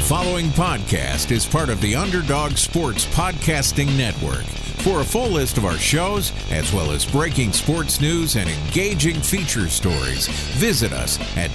following podcast is part of the Underdog Sports Podcasting Network. For a full list of our shows, as well as breaking sports news and engaging feature stories, visit us at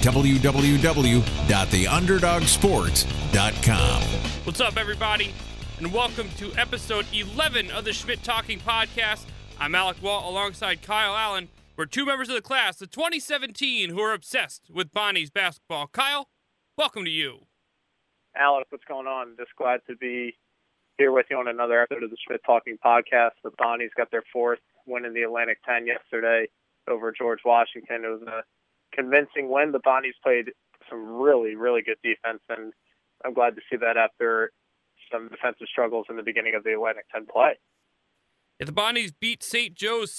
www.theunderdogsports.com. What's up, everybody, and welcome to episode 11 of the Schmidt Talking Podcast. I'm Alec Walt alongside Kyle Allen. We're two members of the class of 2017 who are obsessed with Bonnie's basketball. Kyle, welcome to you. Alec, what's going on? Just glad to be here with you on another episode of the Schmidt Talking Podcast. The Bonnies got their fourth win in the Atlantic 10 yesterday over George Washington. It was a convincing win. The Bonnies played some really, really good defense, and I'm glad to see that after some defensive struggles in the beginning of the Atlantic 10 play. Yeah, the Bonnies beat St. Joe's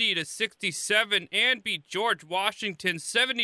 70-67 and beat George Washington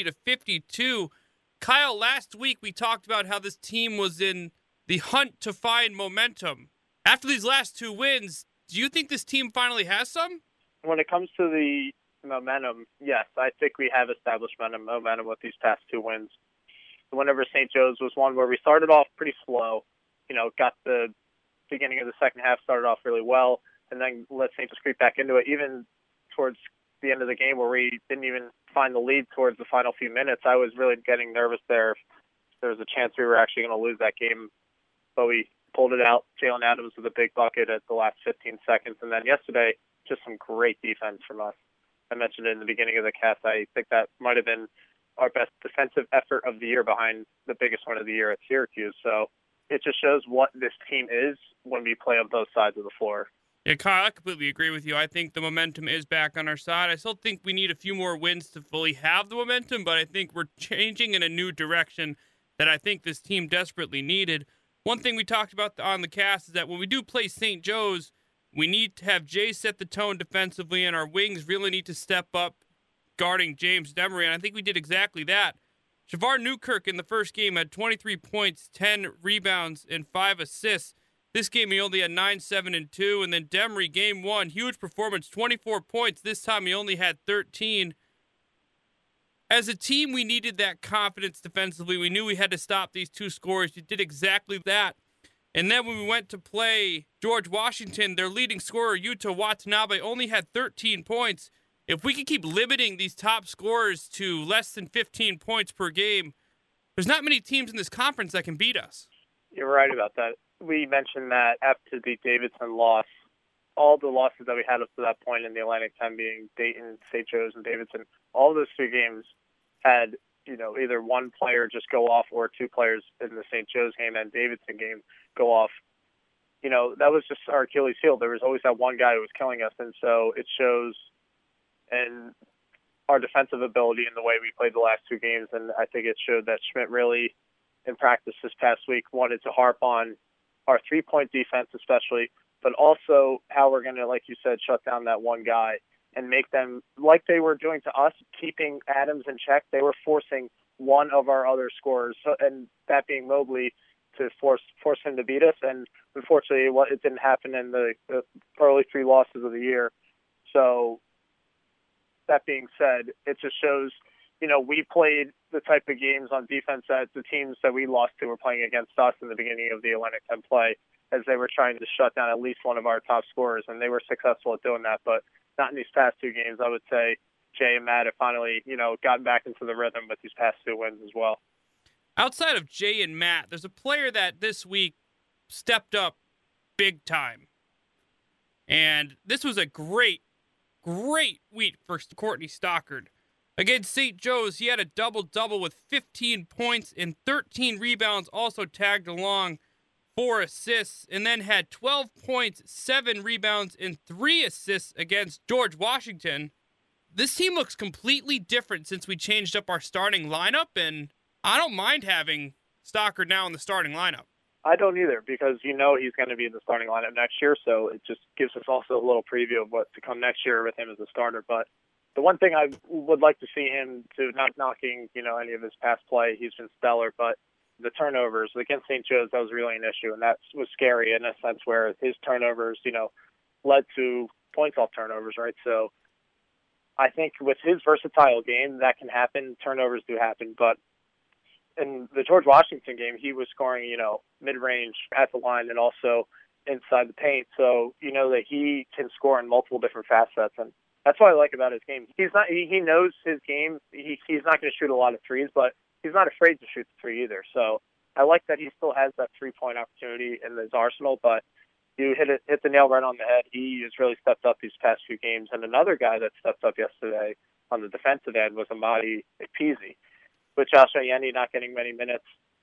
70-52. Kyle, last week we talked about how this team was in the hunt to find momentum. After these last two wins, do you think this team finally has some? When it comes to the momentum, yes, I think we have established momentum with these past two wins. Whenever St. Joe's was one where we started off pretty slow, got the beginning of the second half started off really well, and then let St. Joe's creep back into it. Even towards the end of the game where we didn't even find the lead towards the final few minutes, I was really getting nervous there. There was a chance we were actually going to lose that game, but we pulled it out. Jalen Adams with a big bucket at the last 15 seconds. And then yesterday, just some great defense from us. I mentioned it in the beginning of the cast. I think that might have been our best defensive effort of the year behind the biggest one of the year at Syracuse. So it just shows what this team is when we play on both sides of the floor. Yeah, Kyle, I completely agree with you. I think the momentum is back on our side. I still think we need a few more wins to fully have the momentum, but I think we're changing in a new direction that I think this team desperately needed. One thing we talked about on the cast is that when we do play St. Joe's, we need to have Jay set the tone defensively, and our wings really need to step up guarding James Demery, and I think we did exactly that. Shavar Newkirk in the first game had 23 points, 10 rebounds, and 5 assists. This game, he only had 9, 7, and 2. And then Demery, game one, huge performance, 24 points. This time he only had 13. As a team, we needed that confidence defensively. We knew we had to stop these two scorers. We did exactly that. And then when we went to play George Washington, their leading scorer, Yuta Watanabe, only had 13 points. If we can keep limiting these top scorers to less than 15 points per game, there's not many teams in this conference that can beat us. You're right about that. We mentioned that after the Davidson loss, all the losses that we had up to that point in the Atlantic 10 being Dayton, St. Joe's, and Davidson, all those three games had, either one player just go off or two players in the St. Joe's game and Davidson game go off. That was just our Achilles heel. There was always that one guy who was killing us, and so it shows in our defensive ability in the way we played the last two games, and I think it showed that Schmidt really, in practice this past week, wanted to harp on our three-point defense especially, but also how we're going to, like you said, shut down that one guy and make them, like they were doing to us, keeping Adams in check. They were forcing one of our other scorers, and that being Mobley, to force him to beat us. And unfortunately, it didn't happen in the early three losses of the year. So that being said, it just shows, we played the type of games on defense that the teams that we lost to were playing against us in the beginning of the Atlantic 10 play, as they were trying to shut down at least one of our top scorers, and they were successful at doing that, but not in these past two games. I would say Jay and Matt have finally, gotten back into the rhythm with these past two wins as well. Outside of Jay and Matt, there's a player that this week stepped up big time. And this was a great week for Courtney Stockard. Against St. Joe's, he had a double-double with 15 points and 13 rebounds, also tagged along 4 assists, and then had 12 points, 7 rebounds, and 3 assists against George Washington. This team looks completely different since we changed up our starting lineup, and I don't mind having Stockard now in the starting lineup. I don't either, because he's going to be in the starting lineup next year, so it just gives us also a little preview of what's to come next year with him as a starter. But the one thing I would like to see him to, not knocking, any of his past play, he's been stellar, but the turnovers against St. Joe's, that was really an issue, and that was scary in a sense where his turnovers, led to points off turnovers, right? So I think with his versatile game, that can happen. Turnovers do happen, but in the George Washington game, he was scoring, mid-range at the line and also inside the paint. So, that he can score in multiple different facets. And that's what I like about his game. He knows his game. He's not going to shoot a lot of threes, but he's not afraid to shoot the three either. So I like that he still has that 3-point opportunity in his arsenal, but you hit the nail right on the head. He has really stepped up these past few games. And another guy that stepped up yesterday on the defensive end was Amadi Ekpezi, with Josh Oyendi not getting many minutes.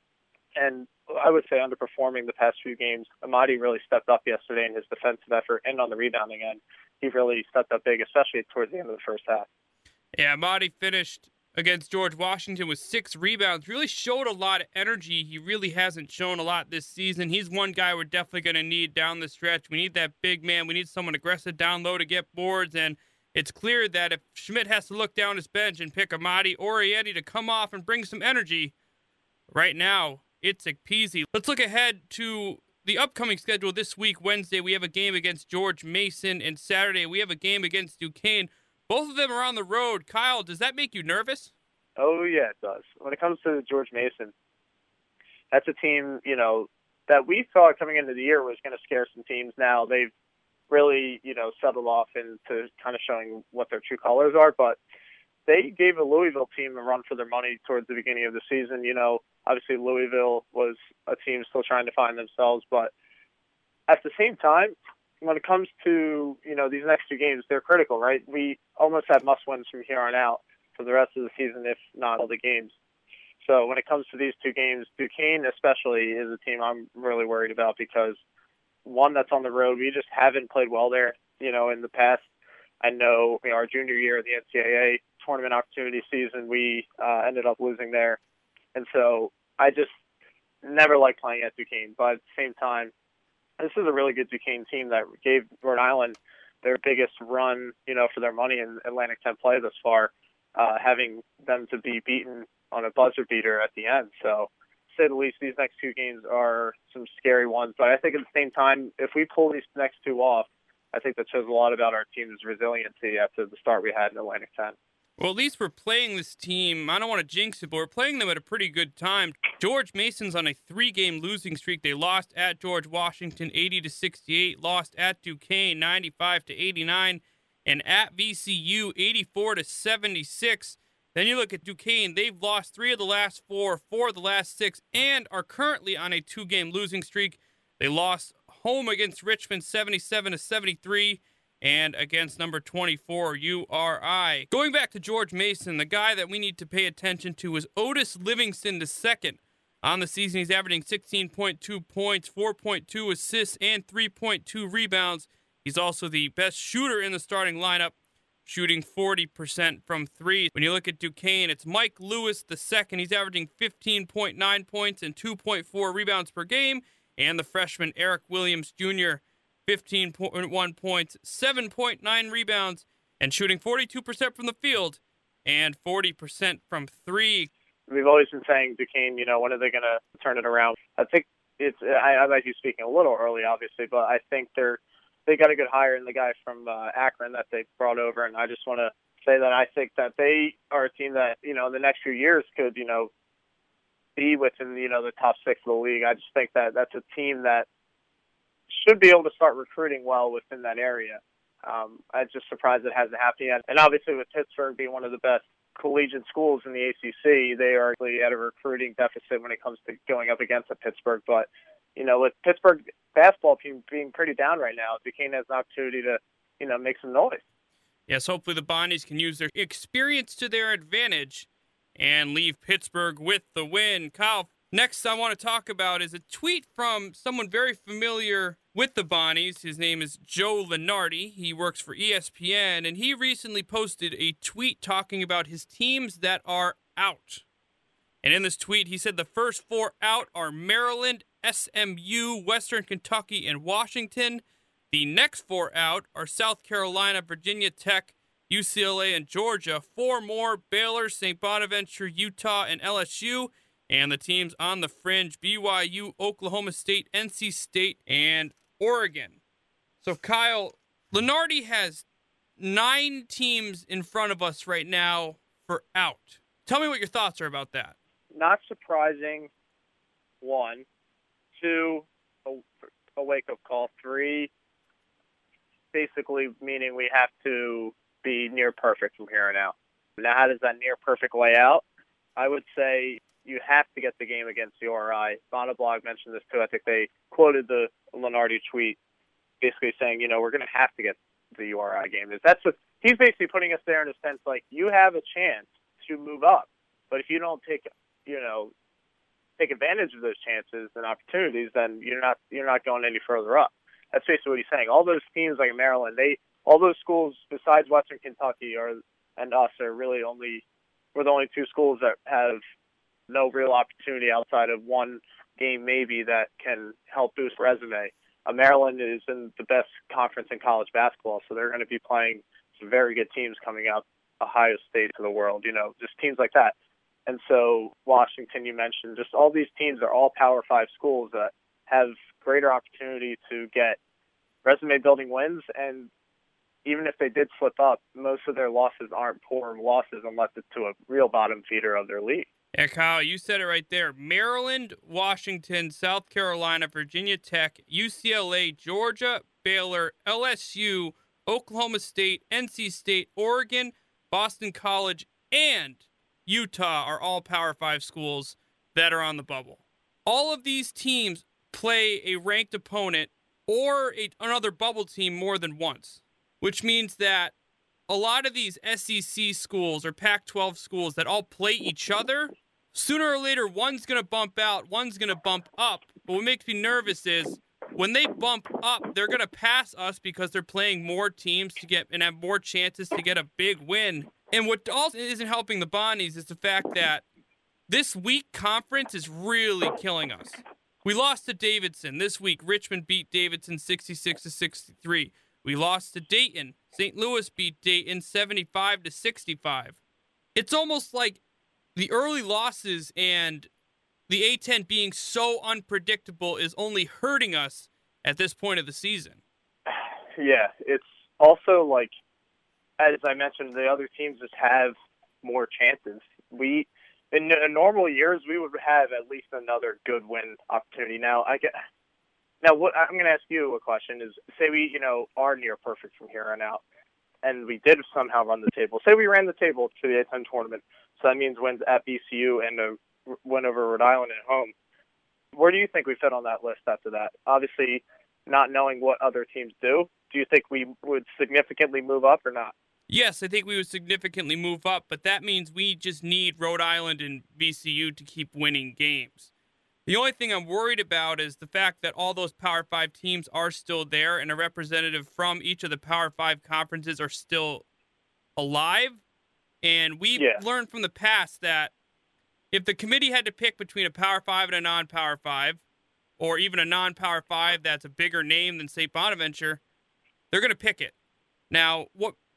And I would say underperforming the past few games. Amadi really stepped up yesterday in his defensive effort and on the rebounding end. He really stepped up big, especially towards the end of the first half. Yeah, Amadi finished against George Washington with 6 rebounds. Really showed a lot of energy. He really hasn't shown a lot this season. He's one guy we're definitely going to need down the stretch. We need that big man. We need someone aggressive down low to get boards. And it's clear that if Schmidt has to look down his bench and pick Amadi or Oyendi to come off and bring some energy, right now it's Ekpezi. Let's look ahead to the upcoming schedule this week. Wednesday, we have a game against George Mason, and Saturday, we have a game against Duquesne. Both of them are on the road. Kyle, does that make you nervous? Oh, yeah, it does. When it comes to George Mason, that's a team, that we thought coming into the year was going to scare some teams. Now they've really, settled off into kind of showing what their true colors are. But they gave a Louisville team a run for their money towards the beginning of the season. Obviously Louisville was a team still trying to find themselves. But at the same time, when it comes to, these next 2 games, they're critical, right? We almost have must-wins from here on out for the rest of the season, if not all the games. So when it comes to these 2 games, Duquesne especially is a team I'm really worried about because, one, that's on the road. We just haven't played well there, in the past. I know our junior year of the NCAA tournament opportunity season, we ended up losing there. And so I just never liked playing at Duquesne. But at the same time, this is a really good Duquesne team that gave Rhode Island their biggest run, for their money in Atlantic 10 play thus far, having them to be beaten on a buzzer beater at the end. So, to say the least, these next 2 games are some scary ones. But I think at the same time, if we pull these next 2 off, I think that shows a lot about our team's resiliency after the start we had in Atlantic 10. Well, at least we're playing this team. I don't want to jinx it, but we're playing them at a pretty good time. George Mason's on a 3-game losing streak. They lost at George Washington 80-68, lost at Duquesne 95-89, and at VCU 84-76. Then you look at Duquesne. They've lost 3 of the last 4, 4 of the last 6, and are currently on a 2-game losing streak. They lost home against Richmond 77-73. And against number 24, URI. Going back to George Mason, the guy that we need to pay attention to is Otis Livingston II. On the season, he's averaging 16.2 points, 4.2 assists, and 3.2 rebounds. He's also the best shooter in the starting lineup, shooting 40% from 3. When you look at Duquesne, it's Mike Lewis II. He's averaging 15.9 points and 2.4 rebounds per game. And the freshman Eric Williams Jr., 15.1 points, 7.9 rebounds, and shooting 42% from the field and 40% from 3. We've always been saying Duquesne, when are they going to turn it around? I think I might be speaking a little early, obviously, but I think they got a good hire in the guy from Akron that they brought over, and I just want to say that I think that they are a team that, in the next few years could, be within, the top 6 of the league. I just think that that's a team that should be able to start recruiting well within that area. I'm just surprised it hasn't happened yet. And obviously with Pittsburgh being one of the best collegiate schools in the ACC, they are really at a recruiting deficit when it comes to going up against Pittsburgh. But, with Pittsburgh basketball team being pretty down right now, Duquesne has an opportunity to, make some noise. Yes, hopefully the Bonnies can use their experience to their advantage and leave Pittsburgh with the win. Kyle, next I want to talk about is a tweet from someone very familiar with the Bonnies. His name is Joe Lunardi. He works for ESPN, and he recently posted a tweet talking about his teams that are out. And in this tweet, he said the first 4 out are Maryland, SMU, Western Kentucky, and Washington. The next 4 out are South Carolina, Virginia Tech, UCLA, and Georgia. 4 more, Baylor, St. Bonaventure, Utah, and LSU. And the teams on the fringe, BYU, Oklahoma State, NC State, and Oregon. So, Kyle, Lunardi has 9 teams in front of us right now for out. Tell me what your thoughts are about that. not surprising, 1. 2, a wake-up call. 3, basically meaning we have to be near perfect from here on out. Now, how does that near perfect lay out? I would say you have to get the game against URI. Monoblog mentioned this too. I think they quoted the Lenardi tweet basically saying, we're going to have to get the URI game. He's basically putting us there in a sense like you have a chance to move up, but if you don't take advantage of those chances and opportunities, then you're not going any further up. That's basically what he's saying. All those teams like Maryland, all those schools besides Western Kentucky and us are really we're the only 2 schools that have no real opportunity outside of one game maybe that can help boost resume. Maryland is in the best conference in college basketball, so they're going to be playing some very good teams coming up, Ohio State to the world, just teams like that. And so Washington, you mentioned, just all these teams are all Power 5 schools that have greater opportunity to get resume-building wins, and even if they did slip up, most of their losses aren't poor losses unless it's to a real bottom feeder of their league. Yeah, Kyle, you said it right there. Maryland, Washington, South Carolina, Virginia Tech, UCLA, Georgia, Baylor, LSU, Oklahoma State, NC State, Oregon, Boston College, and Utah are all Power 5 schools that are on the bubble. All of these teams play a ranked opponent or another bubble team more than once, which means that a lot of these SEC schools or Pac-12 schools that all play each other, sooner or later, one's going to bump out, one's going to bump up. But what makes me nervous is when they bump up, they're going to pass us because they're playing more teams to get and have more chances to get a big win. And what also isn't helping the Bonnies is the fact that this week conference is really killing us. We lost to Davidson. This week, Richmond beat Davidson 66-63. We lost to Dayton. St. Louis beat Dayton 75-65. It's almost like the early losses and the A-10 being so unpredictable is only hurting us at this point of the season. Yeah, it's also like, as I mentioned, the other teams just have more chances. In normal years, we would have at least another good win opportunity. Now, what I'm going to ask you a question is, say we, are near perfect from here on out, and we did somehow run the table. Say we ran the table to the A-10 tournament, so that means wins at VCU and a win over Rhode Island at home. Where do you think we fit on that list after that? Obviously, not knowing what other teams do you think we would significantly move up or not? Yes, I think we would significantly move up, but that means we just need Rhode Island and VCU to keep winning games. The only thing I'm worried about is the fact that all those Power 5 teams are still there and a representative from each of the Power 5 conferences are still alive. And we've learned from the past that if the committee had to pick between a Power 5 and a non-Power 5, or even a non-Power 5 that's a bigger name than St. Bonaventure, they're going to pick it. Now,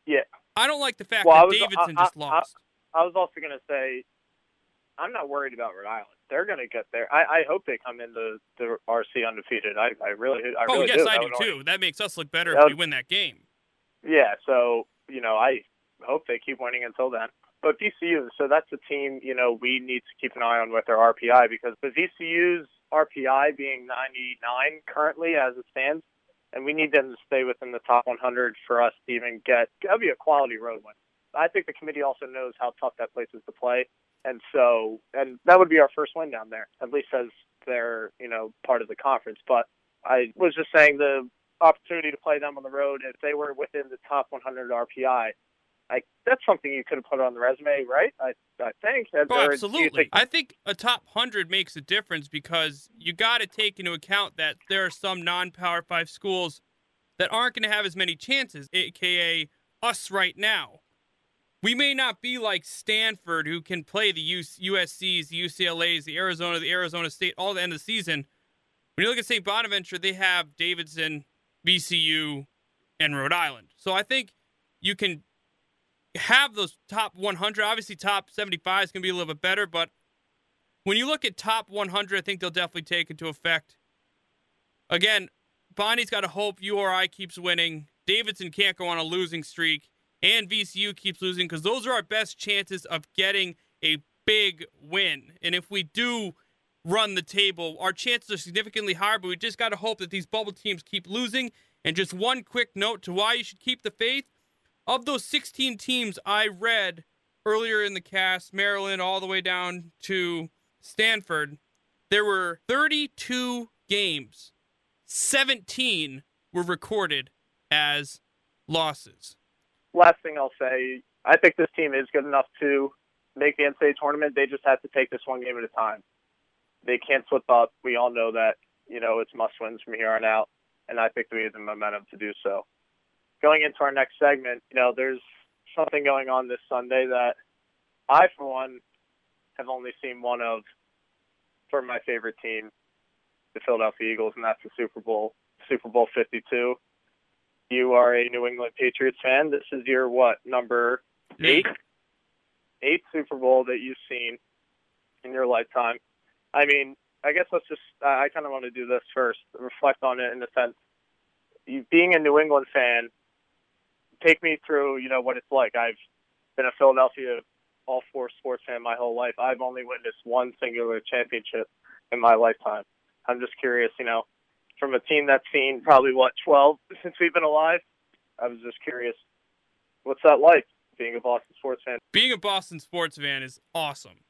I don't like the fact that Davidson just lost. I was also going to say, I'm not worried about Rhode Island. They're going to get there. I hope they come into the RC undefeated. I really do. I do too. That makes us look better if we win that game. Yeah, so, I hope they keep winning until then. But VCU, so that's a team, we need to keep an eye on with their RPI, because the VCU's RPI being 99 currently as it stands, and we need them to stay within the top 100 for us to even that'd be a quality road win. I think the committee also knows how tough that place is to play. And that would be our first win down there, at least as they're, part of the conference. But I was just saying the opportunity to play them on the road, if they were within the top 100 RPI, that's something you could have put on the resume, right? I think. Absolutely. I think a top 100 makes a difference because you got to take into account that there are some non-Power 5 schools that aren't going to have as many chances, a.k.a. us right now. We may not be like Stanford, who can play the USCs, the UCLAs, the Arizona State, all the end of the season. When you look at St. Bonaventure, they have Davidson, VCU, and Rhode Island. So I think you can have those top 100. Obviously, top 75 is going to be a little bit better, but when you look at top 100, I think they'll definitely take into effect. Again, Bonnie's got to hope URI keeps winning. Davidson can't go on a losing streak. And VCU keeps losing, because those are our best chances of getting a big win. And if we do run the table, our chances are significantly higher, but we just got to hope that these bubble teams keep losing. And just one quick note to why you should keep the faith. Of those 16 teams I read earlier in the cast, Maryland all the way down to Stanford, there were 32 games. 17 were recorded as losses. Last thing I'll say, I think this team is good enough to make the NCAA tournament. They just have to take this one game at a time. They can't slip up. We all know that, it's must-wins from here on out, and I think we have the momentum to do so. Going into our next segment, there's something going on this Sunday that I, for one, have only seen one of for my favorite team, the Philadelphia Eagles, and that's the Super Bowl 52. You are a New England Patriots fan. This is your, number 8? 8th Super Bowl that you've seen in your lifetime. I mean, I guess I kind of want to do this first, reflect on it in the sense, you being a New England fan, take me through, what it's like. I've been a Philadelphia all-four sports fan my whole life. I've only witnessed one singular championship in my lifetime. I'm just curious, from a team that's seen probably, 12 since we've been alive, I was just curious, what's that like, being a Boston sports fan? Being a Boston sports fan is awesome.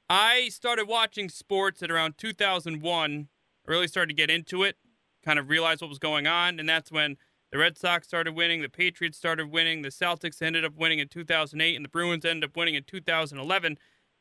I started watching sports at around 2001. I really started to get into it, kind of realized what was going on, and that's when the Red Sox started winning, the Patriots started winning, the Celtics ended up winning in 2008, and the Bruins ended up winning in 2011.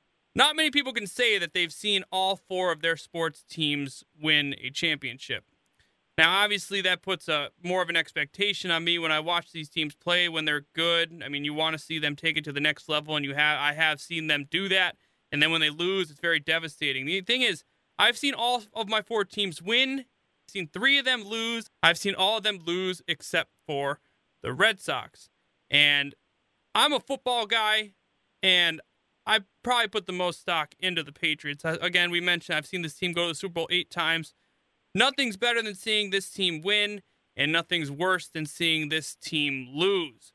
Not many people can say that they've seen all 4 of their sports teams win a championship. Now, obviously, that puts more of an expectation on me when I watch these teams play when they're good. I mean, you want to see them take it to the next level, and I have seen them do that. And then when they lose, it's very devastating. The thing is, I've seen all of my 4 teams win. I've seen 3 of them lose. I've seen all of them lose except for the Red Sox. And I'm a football guy, and I probably put the most stock into the Patriots. Again, we mentioned I've seen this team go to the Super Bowl 8 times. Nothing's better than seeing this team win, and nothing's worse than seeing this team lose.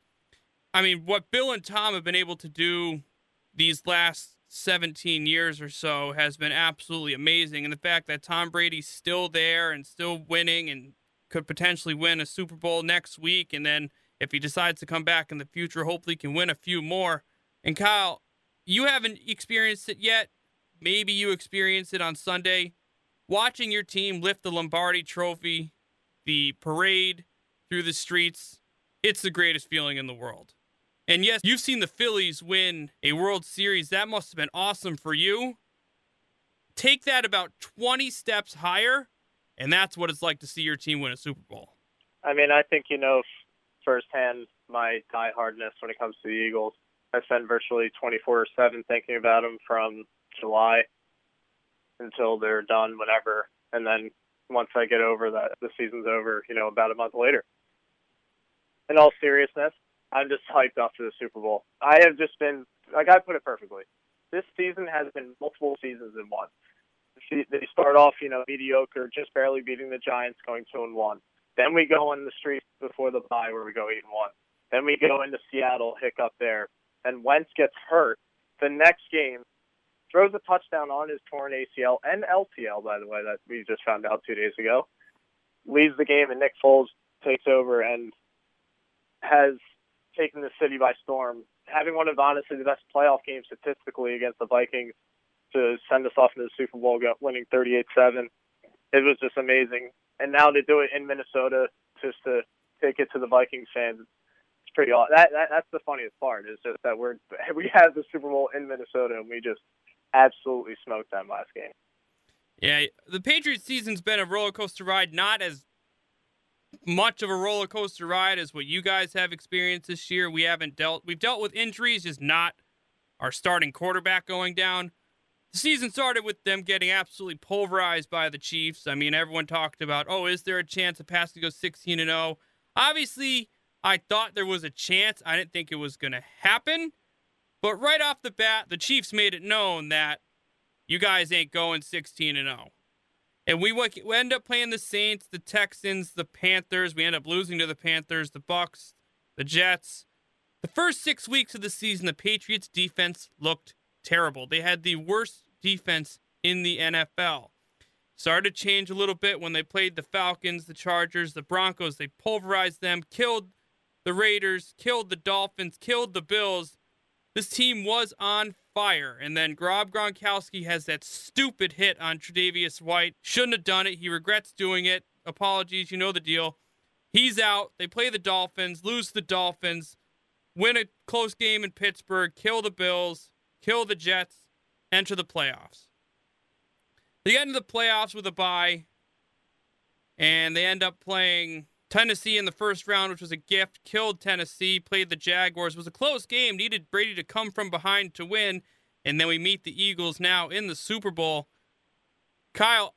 I mean, what Bill and Tom have been able to do these last 17 years or so has been absolutely amazing. And the fact that Tom Brady's still there and still winning and could potentially win a Super Bowl next week. And then if he decides to come back in the future, hopefully can win a few more. And Kyle, you haven't experienced it yet. Maybe you experienced it on Sunday. Watching your team lift the Lombardi Trophy, the parade through the streets, it's the greatest feeling in the world. And yes, you've seen the Phillies win a World Series. That must have been awesome for you. Take that about 20 steps higher, and that's what it's like to see your team win a Super Bowl. I mean, I think firsthand my diehardness when it comes to the Eagles. I spend virtually 24/7 thinking about them from July until they're done, whenever. And then once I get over that, the season's over, about a month later. In all seriousness, I'm just hyped up for the Super Bowl. I have just been, I put it perfectly. This season has been multiple seasons in one. They start off, mediocre, just barely beating the Giants, going 2-1. Then we go in the streets before the bye where we go 8-1. Then we go into Seattle, hiccup there. And Wentz gets hurt. The next game, throws a touchdown on his torn ACL and LCL, by the way, that we just found out 2 days ago. Leaves the game, and Nick Foles takes over and has taken the city by storm, having one of, honestly, the best playoff games statistically against the Vikings to send us off into the Super Bowl, winning 38-7. It was just amazing. And now to do it in Minnesota, just to take it to the Vikings fans, it's pretty awesome. That's the funniest part, is just that we have the Super Bowl in Minnesota, and we just absolutely smoked them last game. Yeah, the Patriots season's been a roller coaster ride, not as much of a roller coaster ride as what you guys have experienced this year. We've dealt with injuries, just not our starting quarterback going down. The season started with them getting absolutely pulverized by the Chiefs. I mean, everyone talked about, is there a chance the Pats could go 16-0? Obviously, I thought there was a chance. I didn't think it was going to happen. But right off the bat, the Chiefs made it known that you guys ain't going 16-0. And we end up playing the Saints, the Texans, the Panthers. We end up losing to the Panthers, the Bucs, the Jets. The first 6 weeks of the season, the Patriots' defense looked terrible. They had the worst defense in the NFL. Started to change a little bit when they played the Falcons, the Chargers, the Broncos. They pulverized them, killed the Raiders, killed the Dolphins, killed the Bills. This team was on fire. And then Rob Gronkowski has that stupid hit on Tre'Davious White. Shouldn't have done it. He regrets doing it. Apologies, you know the deal. He's out. They play the Dolphins, lose the Dolphins, win a close game in Pittsburgh, kill the Bills, kill the Jets, enter the playoffs. They get into the playoffs with a bye, and they end up playing Tennessee in the first round, which was a gift. Killed Tennessee, played the Jaguars. It was a close game. Needed Brady to come from behind to win, and then we meet the Eagles now in the Super Bowl. Kyle,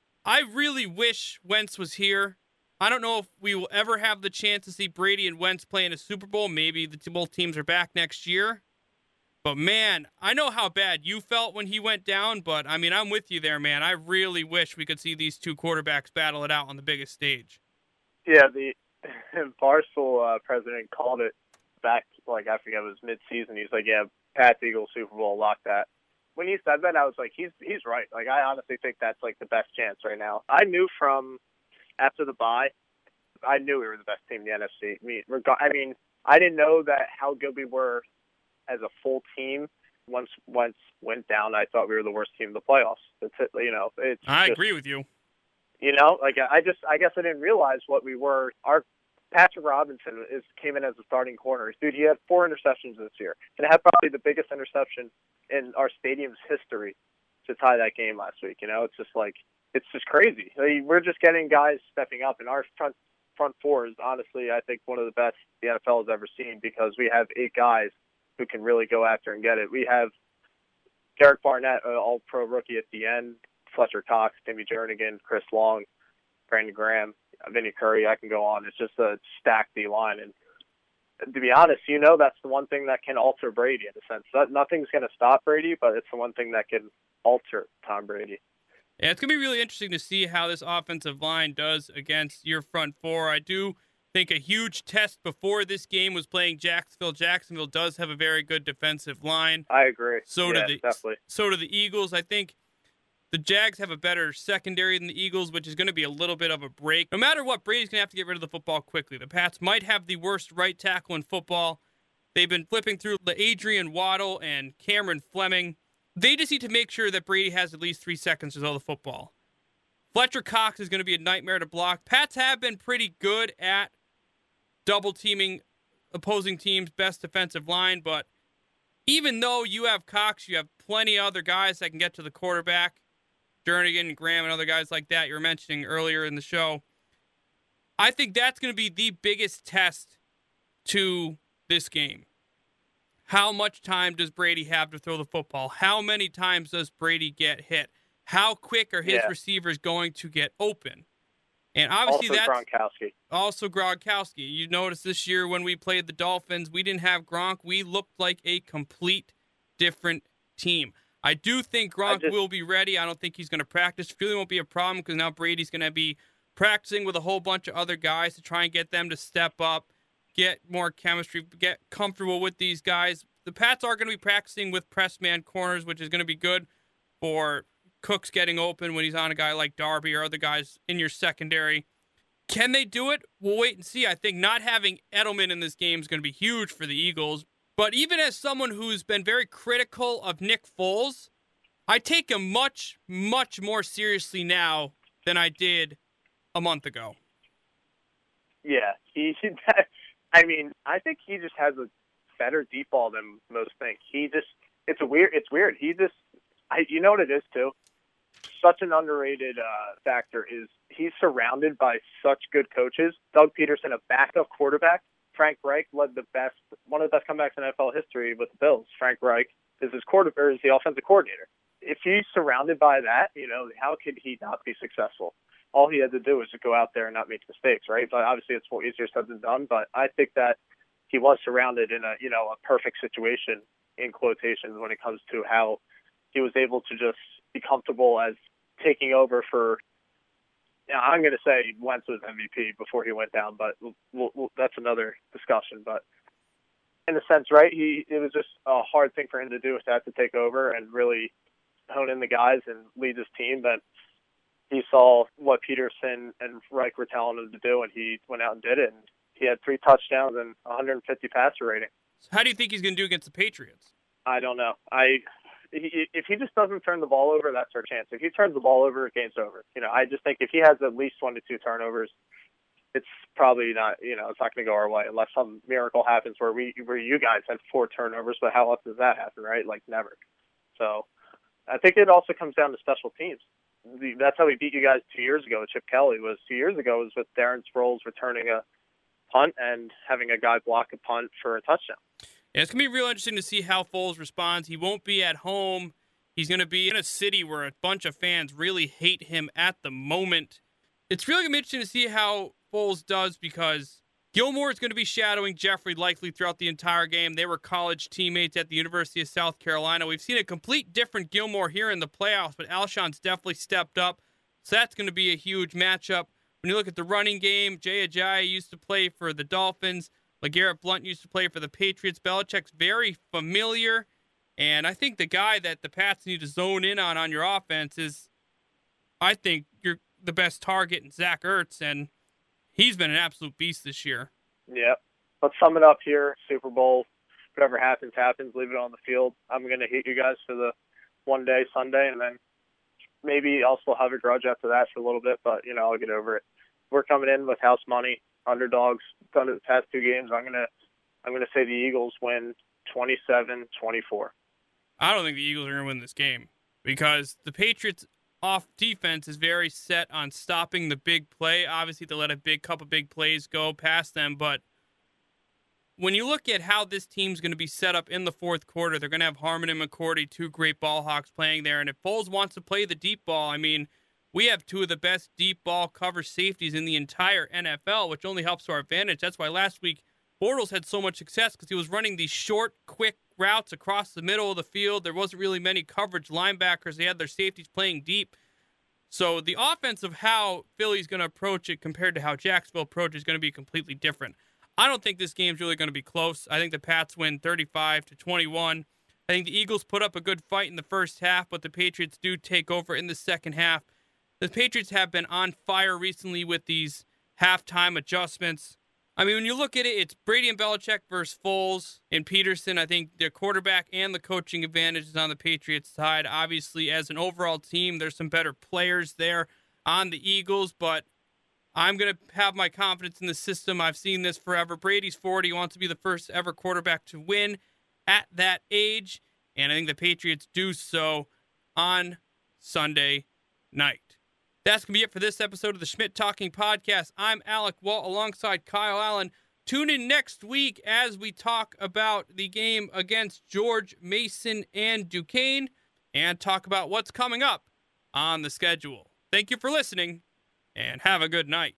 I really wish Wentz was here. I don't know if we will ever have the chance to see Brady and Wentz play in a Super Bowl. Maybe both teams are back next year. But, man, I know how bad you felt when he went down, but, I mean, I'm with you there, man. I really wish we could see these two quarterbacks battle it out on the biggest stage. Yeah, the Barstool president called it back, like, I forget, it was mid-season. He's like, yeah, Pats, Eagles, Super Bowl, lock that. When he said that, I was like, he's right. Like, I honestly think that's, like, the best chance right now. I knew from after the bye, I knew we were the best team in the NFC. I mean, I didn't know that how good we were as a full team. Once went down, I thought we were the worst team in the playoffs. It's, you know, it's. I agree with you. You know, like I guess I didn't realize what we were. Our Patrick Robinson came in as a starting corner. Dude, he had 4 interceptions this year, and had probably the biggest interception in our stadium's history to tie that game last week. You know, it's just crazy. Like, we're just getting guys stepping up, and our front four is honestly, I think, one of the best the NFL has ever seen, because we have 8 guys who can really go after and get it. We have Derek Barnett, an all-pro rookie at the end, Fletcher Cox, Timmy Jernigan, Chris Long, Brandon Graham, Vinny Curry. I can go on. It's just a stacked D-line. And to be honest, you know, that's the one thing that can alter Brady in a sense. Nothing's going to stop Brady, but it's the one thing that can alter Tom Brady. Yeah, it's going to be really interesting to see how this offensive line does against your front four. I do think a huge test before this game was playing Jacksonville. Jacksonville does have a very good defensive line. I agree. Definitely. So do the Eagles. I think the Jags have a better secondary than the Eagles, which is going to be a little bit of a break. No matter what, Brady's going to have to get rid of the football quickly. The Pats might have the worst right tackle in football. They've been flipping through the Adrian Waddle and Cameron Fleming. They just need to make sure that Brady has at least 3 seconds to throw the football. Fletcher Cox is going to be a nightmare to block. Pats have been pretty good at double-teaming opposing teams' best defensive line, but even though you have Cox, you have plenty of other guys that can get to the quarterback, Jernigan and Graham and other guys like that you were mentioning earlier in the show. I think that's going to be the biggest test to this game. How much time does Brady have to throw the football? How many times does Brady get hit? How quick are his receivers going to get open? And obviously also Gronkowski. You notice this year when we played the Dolphins, we didn't have Gronk. We looked like a complete different team. I do think Gronk will be ready. I don't think he's going to practice. Really won't be a problem because now Brady's going to be practicing with a whole bunch of other guys to try and get them to step up, get more chemistry, get comfortable with these guys. The Pats are going to be practicing with press man corners, which is going to be good for Cooks getting open when he's on a guy like Darby or other guys in your secondary. Can they do it? We'll wait and see. I think not having Edelman in this game is going to be huge for the Eagles. But even as someone who's been very critical of Nick Foles, I take him much, much more seriously now than I did a month ago. Yeah, I mean, I think he just has a better deep ball than most think. It's weird. You know what it is too? Such an underrated factor is he's surrounded by such good coaches. Doug Peterson, a backup quarterback. Frank Reich led one of the best comebacks in NFL history with the Bills. Frank Reich is is the offensive coordinator. If he's surrounded by that, you know, how could he not be successful? All he had to do was to go out there and not make mistakes, right? But obviously it's more easier said than done. But I think that he was surrounded in a perfect situation, in quotations, when it comes to how he was able to just be comfortable as taking over for. I'm going to say Wentz was MVP before he went down, but that's another discussion. But in a sense, right? It was just a hard thing for him to do to have to take over and really hone in the guys and lead his team. But he saw what Peterson and Reich were telling him to do, and he went out and did it. And he had 3 touchdowns and 150 passer rating. So how do you think he's going to do against the Patriots? I don't know. If he just doesn't turn the ball over, that's our chance. If he turns the ball over, game's over. I just think if he has at least 1 to 2 turnovers, it's probably not. It's not going to go our way unless some miracle happens where you guys had 4 turnovers. But how else does that happen, right? Like never. So I think it also comes down to special teams. That's how we beat you guys 2 years ago with Chip Kelly. 2 years ago was with Darren Sproles returning a punt and having a guy block a punt for a touchdown. Yeah, it's going to be real interesting to see how Foles responds. He won't be at home. He's going to be in a city where a bunch of fans really hate him at the moment. It's really going to be interesting to see how Foles does because Gilmore is going to be shadowing Jeffrey likely throughout the entire game. They were college teammates at the University of South Carolina. We've seen a complete different Gilmore here in the playoffs, but Alshon's definitely stepped up. So that's going to be a huge matchup. When you look at the running game, Jay Ajayi used to play for the Dolphins. LeGarrette Blount used to play for the Patriots. Belichick's very familiar. And I think the guy that the Pats need to zone in on your offense is, I think, you're the best target in Zach Ertz. And he's been an absolute beast this year. Yeah. Let's sum it up here. Super Bowl, whatever happens, happens. Leave it on the field. I'm going to hate you guys for the one day, Sunday, and then maybe I'll still have a grudge after that for a little bit, but, I'll get over it. We're coming in with house money. Underdogs done it the past 2 games. I'm gonna say the Eagles win 27-24. I don't think the Eagles are gonna win this game because the Patriots off defense is very set on stopping the big play. Obviously, they let a couple big plays go past them, but when you look at how this team's going to be set up in the fourth quarter, they're going to have Harmon and McCourty, 2 great ball hawks playing there, and if Foles wants to play the deep ball, we have 2 of the best deep ball cover safeties in the entire NFL, which only helps to our advantage. That's why last week Bortles had so much success because he was running these short, quick routes across the middle of the field. There wasn't really many coverage linebackers. They had their safeties playing deep. So the offense of how Philly's going to approach it compared to how Jacksonville approaches is going to be completely different. I don't think this game's really going to be close. I think the Pats win 35-21. I think the Eagles put up a good fight in the first half, but the Patriots do take over in the second half. The Patriots have been on fire recently with these halftime adjustments. When you look at it, it's Brady and Belichick versus Foles and Peterson. I think the quarterback and the coaching advantage is on the Patriots side. Obviously, as an overall team, there's some better players there on the Eagles, but I'm going to have my confidence in the system. I've seen this forever. Brady's 40. He wants to be the first ever quarterback to win at that age, and I think the Patriots do so on Sunday night. That's going to be it for this episode of the Schmidt Talking Podcast. I'm Alec Walt alongside Kyle Allen. Tune in next week as we talk about the game against George Mason and Duquesne and talk about what's coming up on the schedule. Thank you for listening and have a good night.